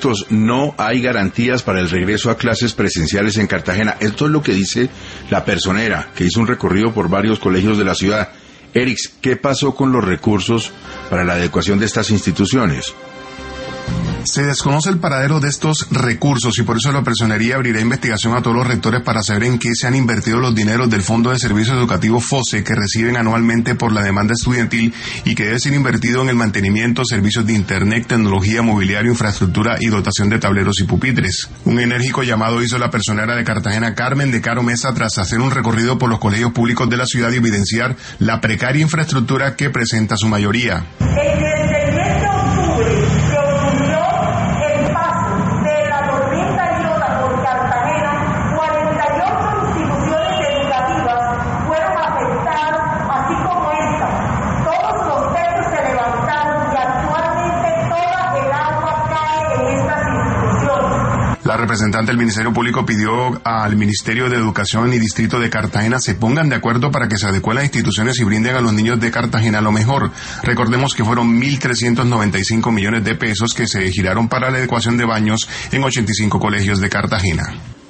no hay garantías para el regreso a clases presenciales en Cartagena. Esto es lo que dice la personera, que hizo un recorrido por varios colegios de la ciudad. Erix, ¿qué pasó con los recursos para la adecuación de estas instituciones? Se desconoce el paradero de estos recursos y por eso la personería abrirá investigación a todos los rectores para saber en qué se han invertido los dineros del Fondo de Servicios Educativos FOSE que reciben anualmente por la demanda estudiantil y que debe ser invertido en el mantenimiento, servicios de internet, tecnología, mobiliario, infraestructura y dotación de tableros y pupitres. Un enérgico llamado hizo la personera de Cartagena, Carmen de Caro Mesa, tras hacer un recorrido por los colegios públicos de la ciudad y evidenciar la precaria infraestructura que presenta su mayoría. La representante del Ministerio Público pidió al Ministerio de Educación y Distrito de Cartagena se pongan de acuerdo para que se adecúen las instituciones y brinden a los niños de Cartagena lo mejor. Recordemos que fueron 1.395 millones de pesos que se giraron para la adecuación de baños en 85 colegios de Cartagena.